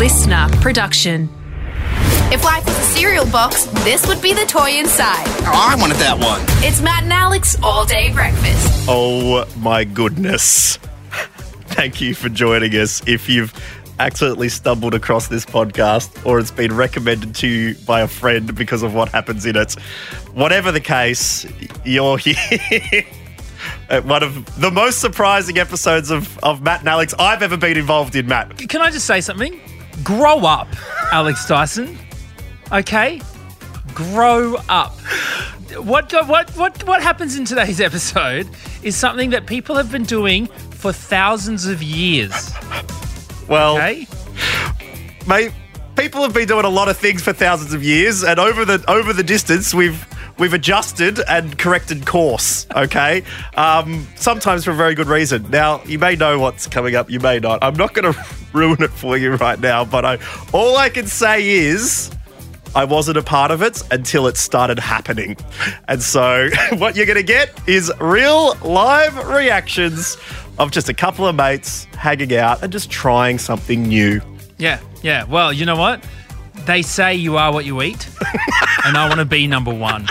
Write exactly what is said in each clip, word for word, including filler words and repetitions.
listener production. If life was a cereal box, this would be the toy inside. Oh, I wanted that one. It's Matt and Alex all-day breakfast. Oh, my goodness. Thank you for joining us. If you've accidentally stumbled across this podcast or it's been recommended to you by a friend because of what happens in it, whatever the case, you're here at one of the most surprising episodes of, of Matt and Alex I've ever been involved in, Matt. Can I just say something? Grow up, Alex Dyson. Okay? Grow up. What what what what happens in today's episode is something that people have been doing for thousands of years. Well, Okay? mate, people have been doing a lot of things for thousands of years, and over the over the distance, we've we've adjusted and corrected course. Okay, um, sometimes for a very good reason. Now, you may know what's coming up, you may not. I'm not going to ruin it for you right now, but I all I can say is I wasn't a part of it until it started happening, and so what you're going to get is real live reactions of just a couple of mates hanging out and just trying something new. Yeah, yeah. Well, you know what? They say you are what you eat, and I want to be number one.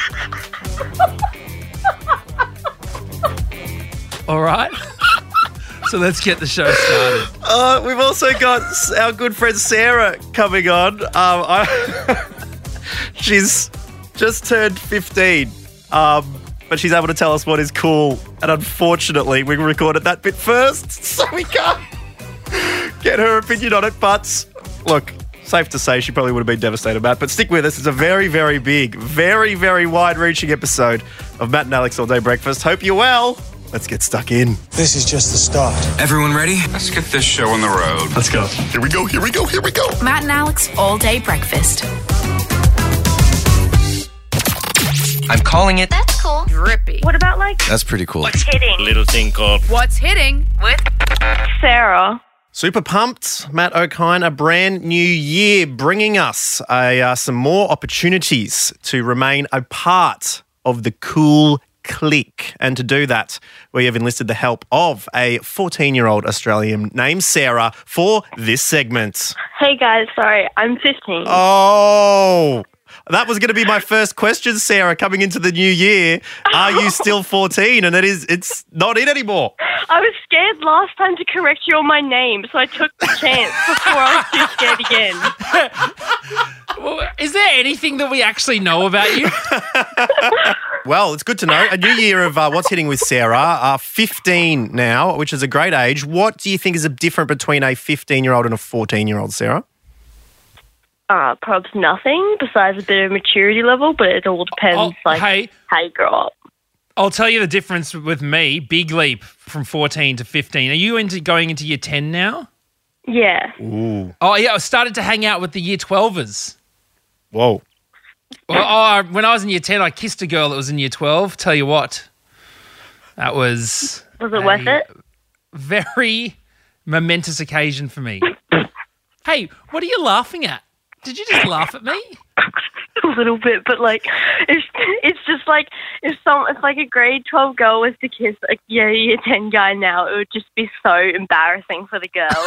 All right? So let's get the show started. Uh, we've also got our good friend Sarah coming on. Um, I, she's just turned fifteen, um, but she's able to tell us what is cool. And unfortunately, we recorded that bit first, so we can't get her opinion on it. But look, safe to say she probably would have been devastated about it. But stick with us. It's a very, very big, very, very wide-reaching episode of Matt and Alex All Day Breakfast. Hope you're well. Let's get stuck in. This is just the start. Everyone ready? Let's get this show on the road. Let's go. Here we go, here we go, here we go. Matt and Alex all-day breakfast. I'm calling it. That's cool. Drippy. What about like That's pretty cool. what's hitting? Little thing called What's hitting with Sarah. Super pumped. Matt O'Kine, a brand new year bringing us a, uh, some more opportunities to remain a part of the cool clique. And to do that, we have enlisted the help of a fourteen-year-old Australian named Sarah for this segment. Hey guys, sorry, I'm fifteen. Oh, that was going to be my first question, Sarah, coming into the new year. Are you still fourteen? And it is, it's not in anymore. I was scared last time to correct you on my name, so I took the chance before I was too scared again. Well, is there anything that we actually know about you? Well, it's good to know. A new year of uh, what's hitting with Sarah. Uh, fifteen now, which is a great age. What do you think is different between a fifteen-year-old and a fourteen-year-old, Sarah? Uh, probably nothing besides a bit of maturity level, but it all depends Oh, like hey. how you grow up. I'll tell you the difference with me. Big leap from fourteen to fifteen. Are you into going into year ten now? Yeah. Ooh. Oh, yeah. I started to hang out with the year twelvers. Whoa. Well, oh, when I was in year ten, I kissed a girl that was in year twelve. Tell you what, that was Was it worth a it? very momentous occasion for me. Hey, what are you laughing at? Did you just laugh at me? A little bit, but like it's it's just like if some if like a grade twelve girl was to kiss a year year ten guy now, it would just be so embarrassing for the girl.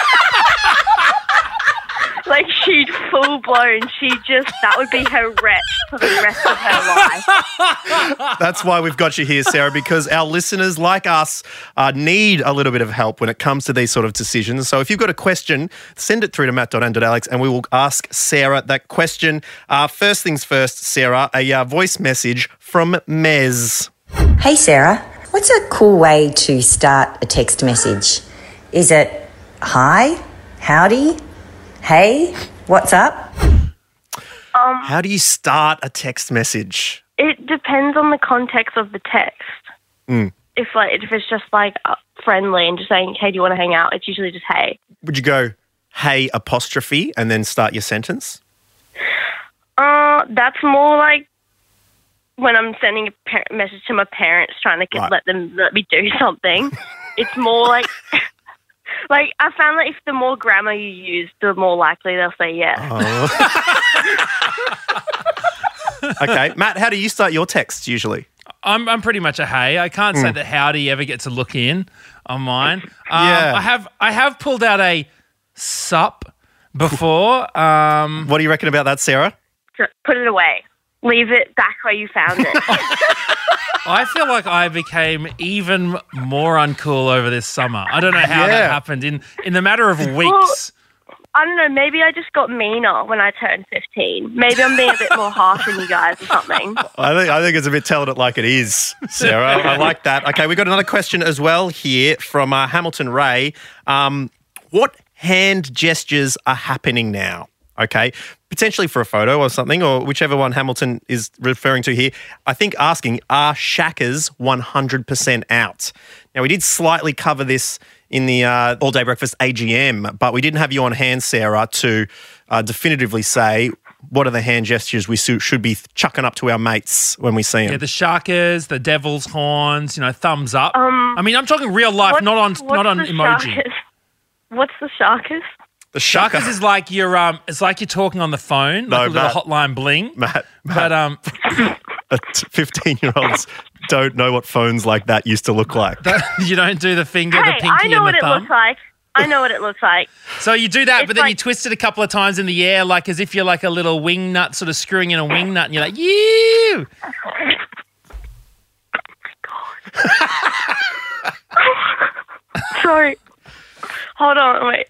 Like she'd full blown, she just that would be her rep for the rest of her life. That's why we've got you here, Sarah, because our listeners, like us, uh, need a little bit of help when it comes to these sort of decisions. So if you've got a question, send it through to matt dot and dot alex and we will ask Sarah that question. Uh, first things first, Sarah, a uh, voice message from Mez. Hey Sarah, what's a cool way to start a text message? Is it hi, howdy, hey, what's up? Um, How do you start a text message? it depends on the context of the text. Mm. If like if it's just like uh, friendly and just saying, hey, do you want to hang out? It's usually just hey. Would you go, hey, apostrophe, and then start your sentence? Uh, that's more like when I'm sending a par- message to my parents trying to Right. let them let me do something. It's more like, like I found that if the more grammar you use, the more likely they'll say yes. Oh. Okay, Matt, how do you start your texts usually? I'm I'm pretty much a hey. I can't say that howdy ever gets a look in on mine. Um, Yeah. I have I have pulled out a sup before. Um, What do you reckon about that, Sarah? Put it away. Leave it back where you found it. I feel like I became even more uncool over this summer. I don't know how Yeah. that happened in in the matter of weeks. I don't know, maybe I just got meaner when I turned fifteen. Maybe I'm being a bit more harsh on you guys or something. I think I think it's a bit telling it like it is, Sarah. I like that. Okay, we've got another question as well here from uh, Hamilton Ray. Um, what hand gestures are happening now? Okay, potentially for a photo or something, or whichever one Hamilton is referring to here. I think asking, are shackers one hundred percent out? Now, we did slightly cover this in the uh, All Day Breakfast A G M, but we didn't have you on hand, Sarah, to uh, definitively say what are the hand gestures we su- should be chucking up to our mates when we see them. Yeah, the sharkers, the devil's horns, you know, thumbs up. Um, I mean, I'm talking real life, What- not on what's not on the emoji. sharkers? What's the sharkers? The shaker. Sharkers is like you're um, it's like you're talking on the phone, No, like a little Matt. hotline bling. Matt, Matt, But um, fifteen-year-olds don't know what phones like that used to look like. you don't do the finger, Hey, the pinky, I know and what the it thumb. looks like. I know what it looks like. So you do that, It's but then you like- twist it a couple of times in the air, like as if you're like a little wing nut, sort of screwing in a wing nut, and you're like, "You." Sorry. Hold on, wait.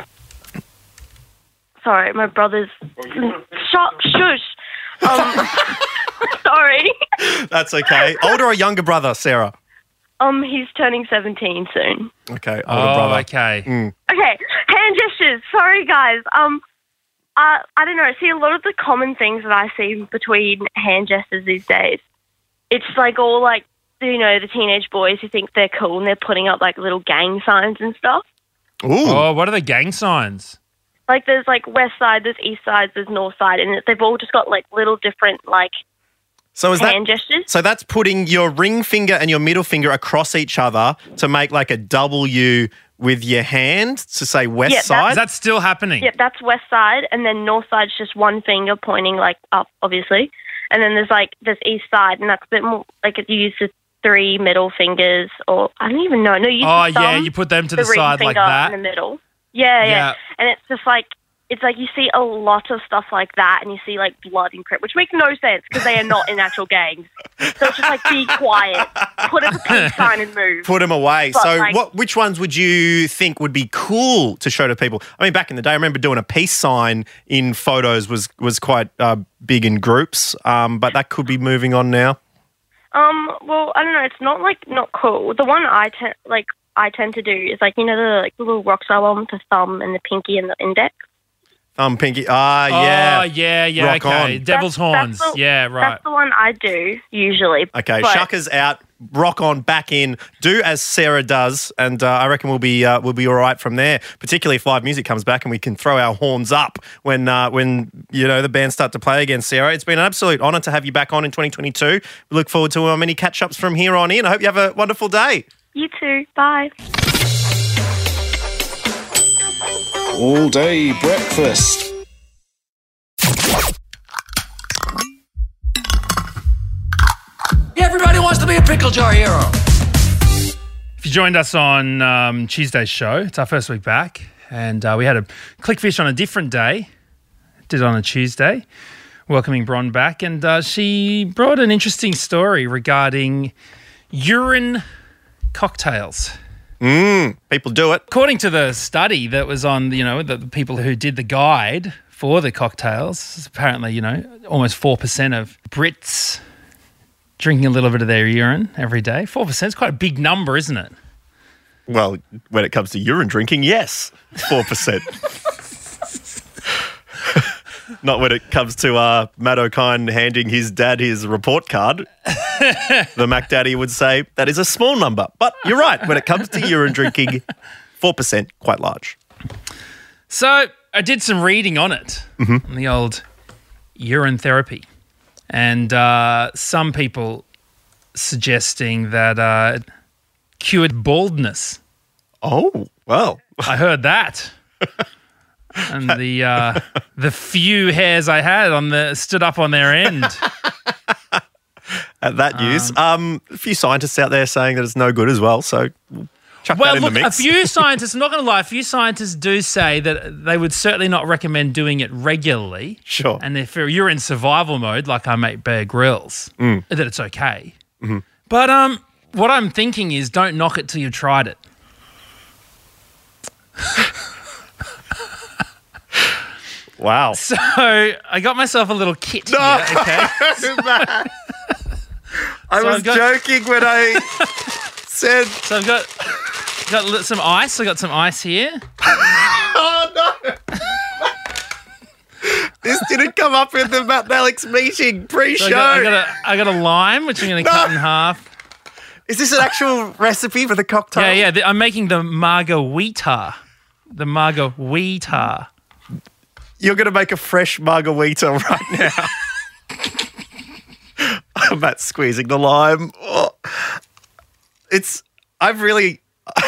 Sorry, my brother's... Shut, shush. Um, sorry. That's okay. Older or younger brother, Sarah? Um, he's turning seventeen soon. Okay, older Oh, brother. okay. Okay, hand gestures. Sorry, guys. Um, uh, I don't know. See, a lot of the common things that I see between hand gestures these days, it's like all like, you know, the teenage boys who think they're cool and they're putting up like little gang signs and stuff. Ooh. Oh, what are the gang signs? Like there's like west side, there's east side, there's north side, and they've all just got like little different like So is that hand gestures. so that's putting your ring finger and your middle finger across each other to make like a W with your hand to say west Yeah, that's- side? Is that still happening? Yep, that's west side, and then north side's just one finger pointing like up, obviously, and then there's like there's east side, and that's a bit more like you use the three middle fingers, or I don't even know. No, you use Oh, the thumb, yeah, you put them to the, the ring side finger like that. in the middle. Yeah, yeah, Yeah. and it's just like it's like you see a lot of stuff like that, and you see like blood and crip, which makes no sense because they are not in actual gangs. So it's just like be quiet, put up a peace sign, and move. Put them away. But, so like- what? Which ones would you think would be cool to show to people? I mean, back in the day, I remember doing a peace sign in photos was was quite uh, big in groups, um, but that could be moving on now. Um, well, I don't know. It's not like not cool. The one I tend like I tend to do is like you know the like the little rock star one with the thumb and the pinky and the index. Thumb, pinky. Ah, yeah. Oh, yeah, yeah, Rock okay. on. Devil's That's- horns. that's the- yeah, right. That's the one I do usually. Okay, But- shuckers out, rock on, back in. Do as Sarah does, and uh, I reckon we'll be uh, we'll be all right from there. Particularly if live music comes back and we can throw our horns up when uh, when you know the bands start to play again. Sarah, it's been an absolute honour to have you back on in twenty twenty-two. We look forward to uh, many catch ups from here on in. I hope you have a wonderful day. You too. Bye. All day breakfast. Everybody wants to be a pickle jar hero. If you joined us on um, Tuesday's show, it's our first week back, and uh, we had a Clickfish on a different day. Did it on a Tuesday, welcoming Bron back, and uh, she brought an interesting story regarding urine cocktails. People do it. According to the study that was on, you know, the, the people who did the guide for the cocktails, apparently, you know, almost four percent of Brits drinking a little bit of their urine every day. four percent is quite a big number, isn't it? Well, when it comes to urine drinking, yes, four percent. Not when it comes to uh, Matt O'Kine handing his dad his report card. The Mac Daddy would say that is a small number. But you're right, when it comes to urine drinking, four percent, quite large. So I did some reading on it, on the old urine therapy. And uh, some people suggesting that uh, it cured baldness. Oh, well. I heard that. And the uh, the few hairs I had on the stood up on their end. At that news, um, a few scientists out there saying that it's no good as well. So we'll chuck Well, that in look, the a mix. few scientists, I'm not going to lie, a few scientists do say that they would certainly not recommend doing it regularly. Sure. And if you're in survival mode, like our mate Bear Grylls, Mm. that it's okay. Mm-hmm. But um, what I'm thinking is don't knock it till you've tried it. Wow. So I got myself a little kit here, okay? Matt. I So was I've got- joking when I said, So I've got got li- some ice. I got some ice here. oh no. This didn't come up in the Matt and Alex meeting pre-show. So I, got, I, got a, I got a lime, which I'm going to cut in half. Is this an actual recipe for the cocktail? Yeah, yeah. The, I'm making the margarita. The margarita. You're going to make a fresh margarita right now. Matt's squeezing the lime. Oh. It's, I've really,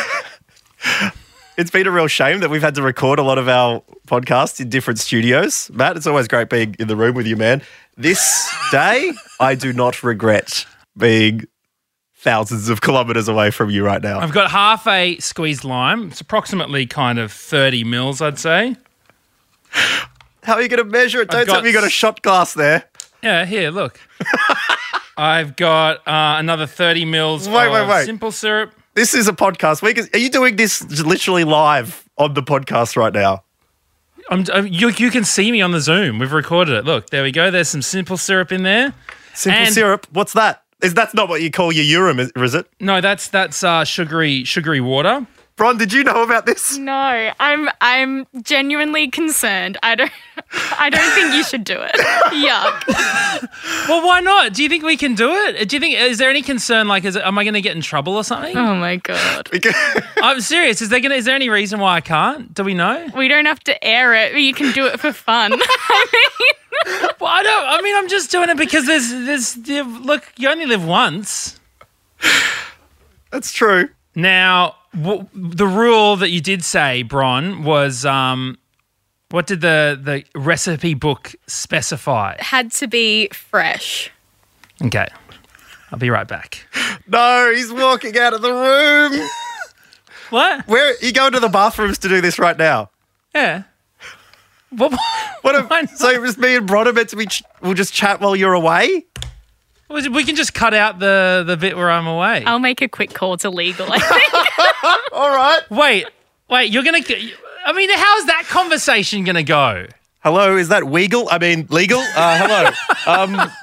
it's been a real shame that we've had to record a lot of our podcasts in different studios. Matt, it's always great being in the room with you, man. This day, I do not regret being thousands of kilometres away from you right now. I've got half a squeezed lime. It's approximately kind of thirty mils, I'd say. How are you going to measure it? Don't got tell me you got a shot glass there. Yeah, here, look. I've got uh, another thirty mils Wait, of wait, wait. simple syrup. This is a podcast. We can, are you doing this literally live on the podcast right now? I'm, I'm, you, you can see me on the Zoom. We've recorded it. Look, there we go. There's some simple syrup in there. Simple And- syrup. What's that? Is that's not what you call your urine, is, is it? No, that's that's uh, sugary sugary water. Bron, did you know about this? No, I'm I'm genuinely concerned. I don't I don't think you should do it. Yuck. Well, why not? Do you think we can do it? Do you think is there any concern? Like, is it, am I going to get in trouble or something? Oh my god. I'm serious. Is there gonna? Is there any reason why I can't? Do we know? We don't have to air it. You can do it for fun. I mean, Well, I don't. I mean, I'm just doing it because there's there's there- look. You only live once. That's true. Now, w- the rule that you did say, Bron, was um, what did the the recipe book specify? had to be fresh. Okay, I'll be right back. No, he's walking out of the room. What? Where you going to the bathrooms to do this right now? Yeah. What? What? Why A, not? so it was me and Bron are meant to be. Ch- we'll just chat while you're away. We can just cut out the, the bit where I'm away. I'll make a quick call to legal, I think. All right. Wait, wait, you're going to... I mean, how's that conversation going to go? Hello, is that legal? I mean, legal? Uh, hello. Um,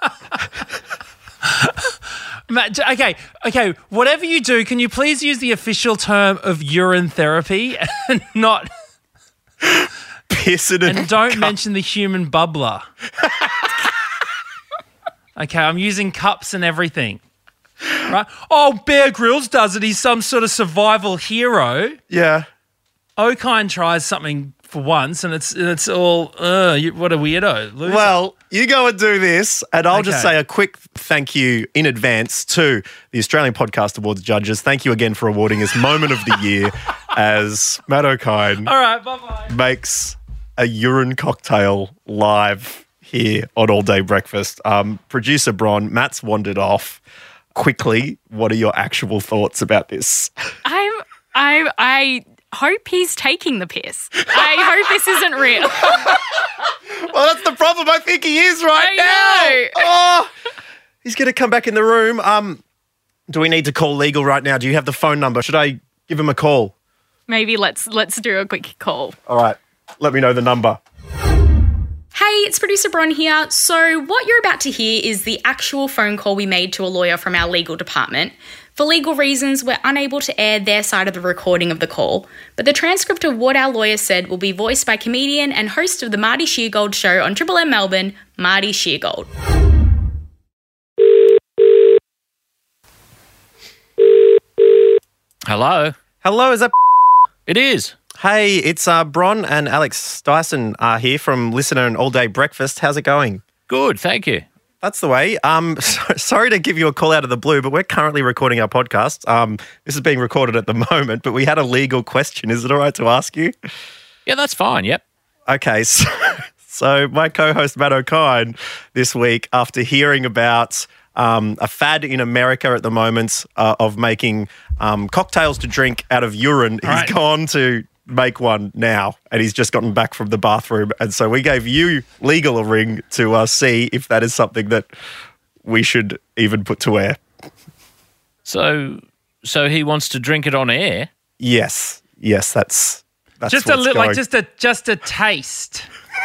Matt, j- okay, okay, whatever you do, can you please use the official term of urine therapy and not... pissing and, And don't mention the human bubbler. Okay, I'm using cups and everything. Right? Oh, Bear Grylls does it. He's some sort of survival hero. Yeah. Okine tries something for once, and it's it's all, uh, you, what a weirdo. Loser. Well, you go and do this, and I'll just Okay. say a quick thank you in advance to the Australian Podcast Awards judges. Thank you again for awarding us Moment of the Year as Matt Okine all right, bye-bye. makes a urine cocktail live here on All Day Breakfast. Um, producer Bron, Matt's wandered off. Quickly, what are your actual thoughts about this? I'm I I hope he's taking the piss. I hope this isn't real. Well, that's the problem. I think he is right I now. know. Oh, he's going to come back in the room. Um, do we need to call legal right now? Do you have the phone number? Should I give him a call? Maybe let's let's do a quick call. All right. Let me know the number. Hey, it's producer Bron here. So what you're about to hear is the actual phone call we made to a lawyer from our legal department. For legal reasons, we're unable to air their side of the recording of the call, but the transcript of what our lawyer said will be voiced by comedian and host of the Marty Sheargold show on Triple M Melbourne, Marty Sheargold. Hello. Hello, is that... It is. Hey, it's uh, Bron and Alex Dyson are here from Listener and All Day Breakfast. How's it going? Good, thank you. That's the way. Um, so, sorry to give you a call out of the blue, but we're currently recording our podcast. Um, this is being recorded at the moment, but we had a legal question. Is it all right to ask you? Yeah, that's fine. Yep. Okay, so, so my co-host Matt Okine this week, after hearing about um, a fad in America at the moment uh, of making um, cocktails to drink out of urine. All He's right. gone to make one now, and he's just gotten back from the bathroom. And so we gave you legal a ring to uh, see if that is something that we should even put to air. So, so he wants to drink it on air? Yes, yes, that's that's just a what's little, going. like just a just a taste.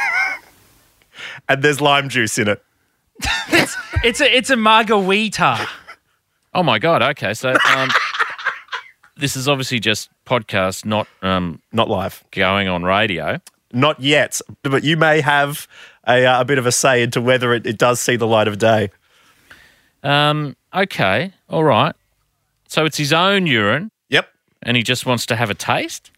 And there's lime juice in it. It's it's a it's a margarita. Oh my God! Okay, so um, this is obviously just podcast, not um, not live, going on radio. Not yet, but you may have a, uh, a bit of a say into whether it, it does see the light of day. Um, okay, all right. So it's his own urine. Yep. And he just wants to have a taste?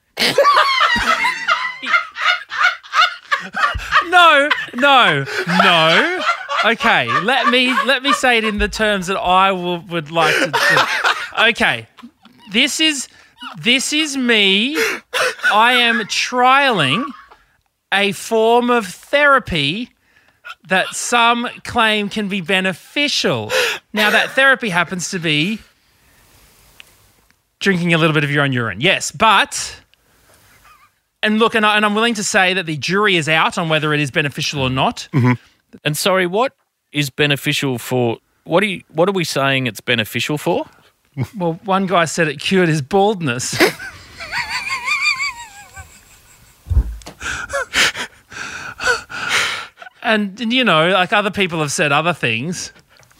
No, no, no. Okay, let me let me say it in the terms that I will, would like to. to okay, this is this is me. I am trialing a form of therapy that some claim can be beneficial. Now, that therapy happens to be drinking a little bit of your own urine. Yes, but... And look, and, I, and I'm willing to say that the jury is out on whether it is beneficial or not. Mm-hmm. And sorry, what is beneficial for... What are, you, what are we saying it's beneficial for? Well, one guy said it cured his baldness. And, and, you know, like other people have said other things.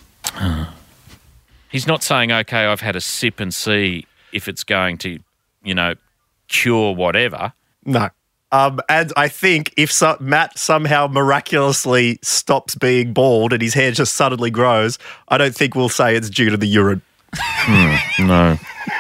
He's not saying, okay, I've had a sip and see if it's going to, you know, cure whatever. No. Um, and I think if so, Matt somehow miraculously stops being bald and his hair just suddenly grows, I don't think we'll say it's due to the urine. Hmm, no.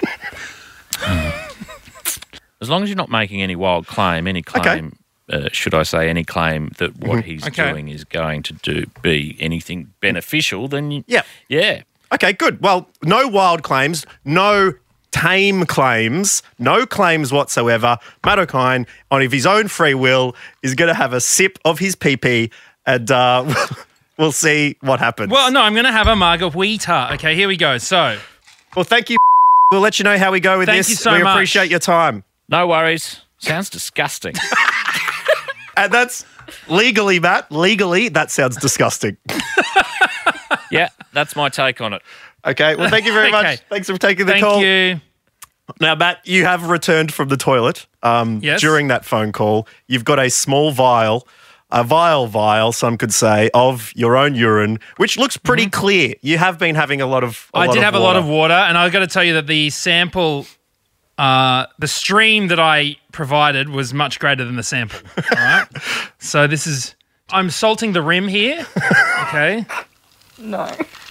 As long as you're not making any wild claim, any claim, okay. uh, should I say, any claim that what Mm-hmm. he's Okay. doing is going to do be anything beneficial, then you, Yeah. yeah. Okay, good. Well, no wild claims, no tame claims, no claims whatsoever. Matt O'Kine, on of his own free will, is going to have a sip of his pee-pee and uh, we'll see what happens. Well, no, I'm going to have a margarita. Okay, here we go. So, Well, thank you. We'll let you know how we go with Thank this. you so we much. appreciate your time. No worries. Sounds disgusting. And that's legally, Matt, legally, that sounds disgusting. Yeah, that's my take on it. Okay, well, thank you very Okay. much. Thanks for taking the thank call. you. Now, Matt, you have returned from the toilet um, Yes. during that phone call. You've got a small vial, a vial vial, some could say, of your own urine, which looks pretty clear. You have been having a lot of a I lot did of have water. a lot of water, and I've got to tell you that the sample, uh, the stream that I provided was much greater than the sample. All right? So this is, I'm salting the rim here. Okay. No.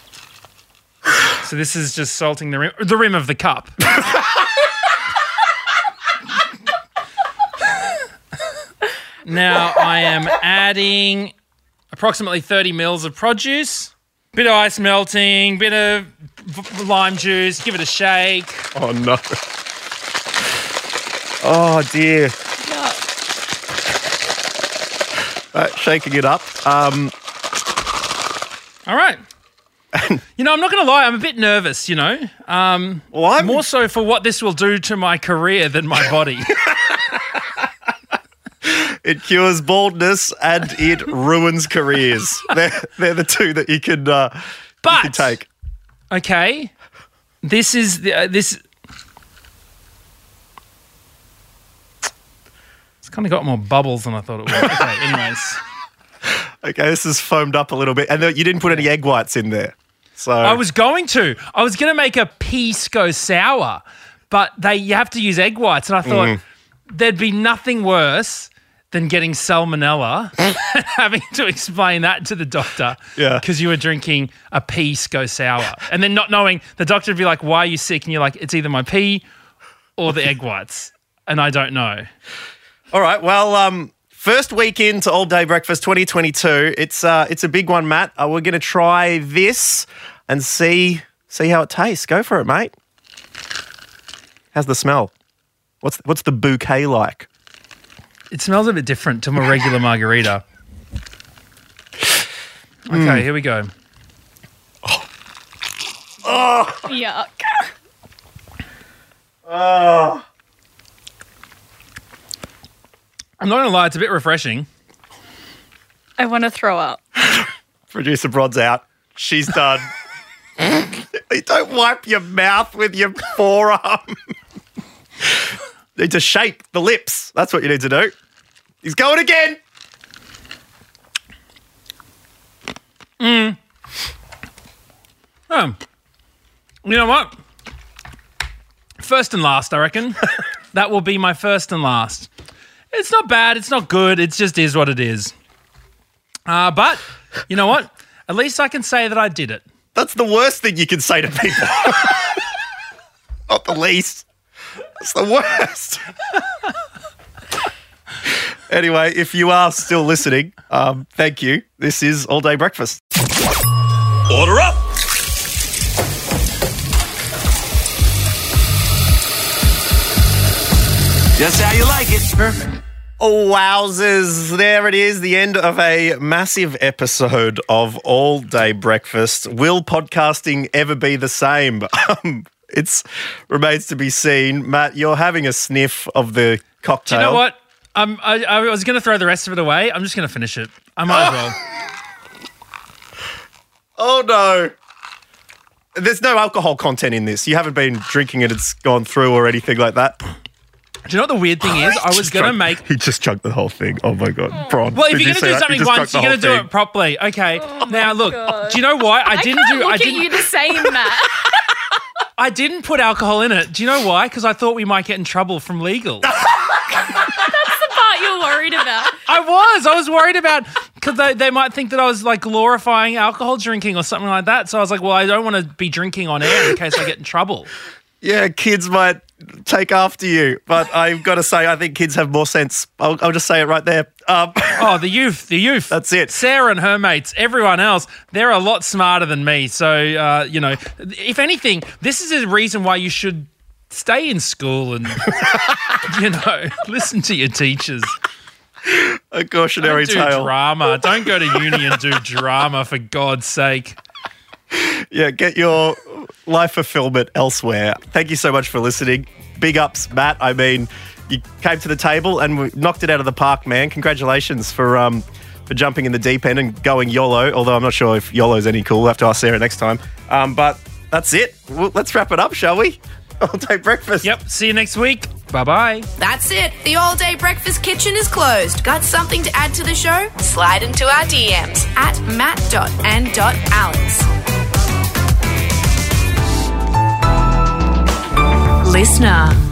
So this is just salting the rim, the rim of the cup. Now I am adding approximately thirty mils of produce, bit of ice melting, bit of v- lime juice, give it a shake. Oh, no. Oh, dear. Uh, shaking it up. Um, All right. You know, I'm not going to lie, I'm a bit nervous, you know. Um, well, I'm... More so for what this will do to my career than my body. It cures baldness and it ruins careers. They're, they're the two that you can, uh, But, you can take. Okay, this is the, uh, this. It's kind of got more bubbles than I thought it would. Okay, anyways. Okay, this is foamed up a little bit. And you didn't put any egg whites in there. So I was going to. I was going to make a pisco sour, but they you have to use egg whites. And I thought Mm. there'd be nothing worse than getting salmonella and having to explain that to the doctor Yeah. because you were drinking a pisco sour. And then not knowing, the doctor would be like, why are you sick? And you're like, it's either my pee or the egg whites. And I don't know. All right. Well, um, first week into All Day Breakfast twenty twenty-two. It's uh, it's a big one, Matt. Uh, we're going to try this and see see how it tastes. Go for it, mate. How's the smell? What's what's the bouquet like? It smells a bit different to my regular margarita. Okay, Mm. here we go. Oh. Yuck. Oh. I'm not going to lie, it's a bit refreshing. I want to throw up. Producer Brod's out. She's done. Don't wipe your mouth with your forearm. Need to shake the lips. That's what you need to do. He's going again. Mm. Um, you know what? First and last, I reckon. That will be my first and last. It's not bad. It's not good. It just is what it is. Uh, but you know what? At least I can say that I did it. That's the worst thing you can say to people. Not the least. It's the worst. Anyway, if you are still listening, um, thank you. This is All Day Breakfast. Order up. Just how you like it. Perfect. Oh, wowzers. There it is, the end of a massive episode of All Day Breakfast. Will podcasting ever be the same? Um, it's remains to be seen. Matt, you're having a sniff of the cocktail. Do you know what? Um, I, I was going to throw the rest of it away. I'm just going to finish it. I might as well. Oh, no. There's no alcohol content in this. You haven't been drinking it. It's gone through or anything like that. Do you know what the weird thing is? I was going to make... He just chugged the whole thing. Oh, my God. Bron, Well, if did you're you going to see do that? something He just once, chugged you're the going to whole do thing. it properly. Okay. Oh now, look, God. do you know why? I I didn't can't do... look I at didn't, you the same, Matt. I didn't put alcohol in it. Do you know why? Because I thought we might get in trouble from legal. That's the part you're worried about. I was. I was worried about... Because they, they might think that I was, like, glorifying alcohol drinking or something like that. So I was like, well, I don't want to be drinking on air in case I get in trouble. Yeah, kids might take after you, but I've got to say, I think kids have more sense. I'll, I'll just say it right there. Um, oh, the youth, the youth. That's it. Sarah and her mates, everyone else, they're a lot smarter than me. So, uh, you know, if anything, this is a reason why you should stay in school and, you know, listen to your teachers. A cautionary Don't do tale. drama. Don't go to uni and do drama, for God's sake. Yeah, get your life fulfillment elsewhere. Thank you so much for listening. Big ups, Matt. I mean, you came to the table and we knocked it out of the park, man. Congratulations for um for jumping in the deep end and going YOLO, although I'm not sure if YOLO's any cool. We'll have to ask Sarah next time. Um, but that's it. Well, let's wrap it up, shall we? All Day Breakfast. Yep, see you next week. Bye-bye. That's it. The All Day Breakfast kitchen is closed. Got something to add to the show? Slide into our D Ms at matt dot and dot alex. Listener.